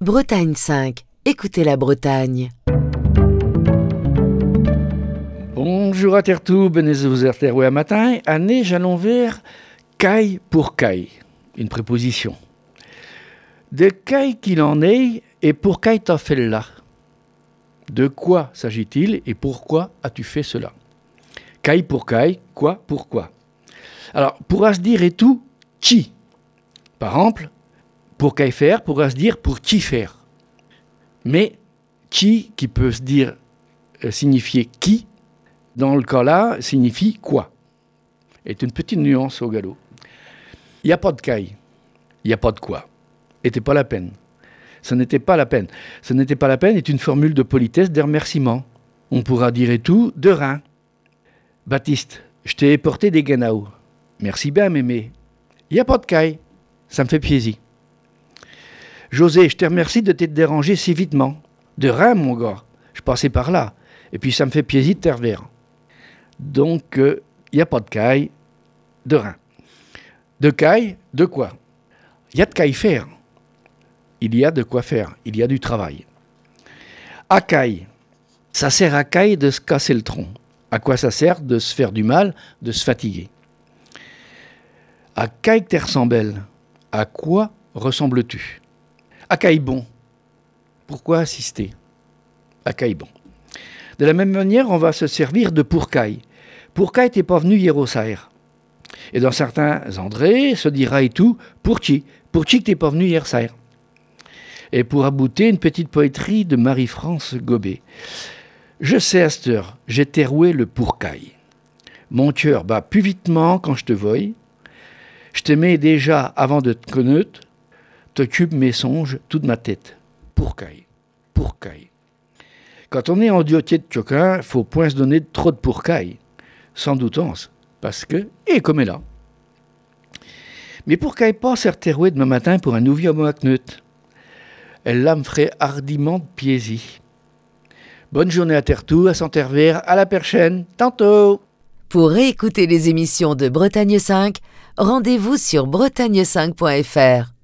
Bretagne 5, écoutez la Bretagne. Bonjour à Tertou, benez-vous à Terroué matin, année j'allons vers caille pour caille, une préposition. De caille qu'il en est et pour caille t'as fait là. De quoi s'agit-il et pourquoi as-tu fait cela? Caille pour caille, quoi, pourquoi? Alors, pourra se dire et tout, qui? Par exemple, pour caille faire, pourra se dire pour qui faire. Mais qui peut se dire signifier qui, dans le cas-là, signifie quoi. C'est une petite nuance au galop. Il n'y a pas de caille, il n'y a pas de quoi. Était pas la peine. Ce n'était pas la peine. Ce n'était pas la peine est une formule de politesse, de remerciement. On pourra dire et tout, de rein. Baptiste, je t'ai porté des guénaos. Merci bien, mémé. Il n'y a pas de caille. Ça me fait plaisir. José, je te remercie de t'être dérangé si vitement. De rein, mon gars. Je passais par là. Et puis ça me fait plaisir de te revoir. Donc, il n'y a pas de caille, de rein. De caille, de quoi? Il y a de caille faire. Il y a de quoi faire. Il y a du travail. À caille. Ça sert à caille de se casser le tronc. À quoi ça sert? De se faire du mal, de se fatiguer. À caille te ressemble. À quoi ressembles-tu? À caille bon. Pourquoi assister? À caille bon. De la même manière, on va se servir de pour caille. Pour caille t'es pas venu hier au saire. Et dans certains endroits, se dira et tout, pour qui? Pour qui que t'es pas venu hier saire? Et pour abouter, une petite poétrie de Marie-France Gobet. Je sais à cette heure, j'ai terroué le pourcaille. Mon cœur bat plus vitement quand je te voie. Je t'aimais déjà avant de te connaître. T'occupe mes songes, toute ma tête. Pourcaille, pourcaille. Quand on est en diotier de choquin, faut point se donner trop de pourcaille. Sans doutance, parce que, et comme elle là. Mais pourcaille pas se terroué demain matin pour un nouveau moacneut. Elle là me ferait hardiment de plaisir. Bonne journée à Tertou, à Santervers, à la prochaine, tantôt. Pour réécouter les émissions de Bretagne 5, rendez-vous sur bretagne5.fr.